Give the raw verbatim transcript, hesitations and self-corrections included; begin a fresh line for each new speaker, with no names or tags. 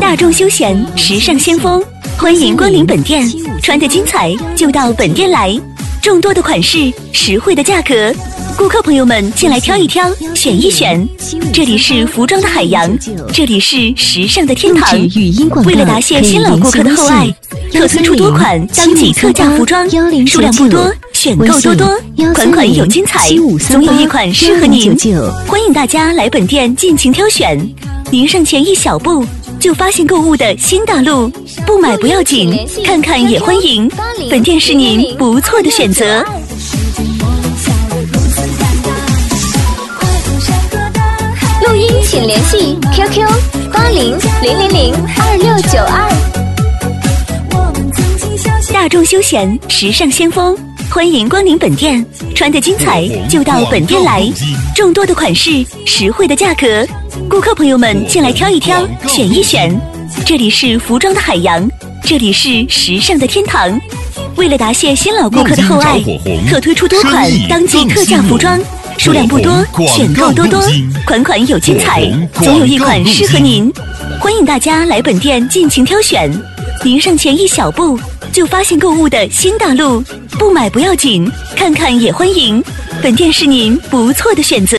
大众休闲时尚先锋，欢迎光临本店，穿得精彩就到本店来。众多的款式，实惠的价格，顾客朋友们进来挑一挑，选一选。这里是服装的海洋，这里是时尚的天堂。为了答谢新老顾客的厚爱，特推出多款当季特价服装，数量不多，选购多多，款款有精彩，总有一款适合您。欢迎大家来本店尽情挑选，您上前一小步，就发现购物的新大陆，不买不要紧，看看也欢迎。本店是您不错的选择。
录音请联系 Q Q 八零零零零二六九二。
大众休闲时尚先锋，欢迎光临本店，穿得精彩就到本店来。众多的款式，实惠的价格，顾客朋友们进来挑一挑，选一选。这里是服装的海洋，这里是时尚的天堂。为了答谢新老顾客的厚爱，特推出多款当季特价服装，数量不多，选购多多，款款有精彩，总有一款适合您。欢迎大家来本店尽情挑选，您上前一小步，就发现购物的新大陆，不买不要紧，看看也欢迎。本店是您不错的选择。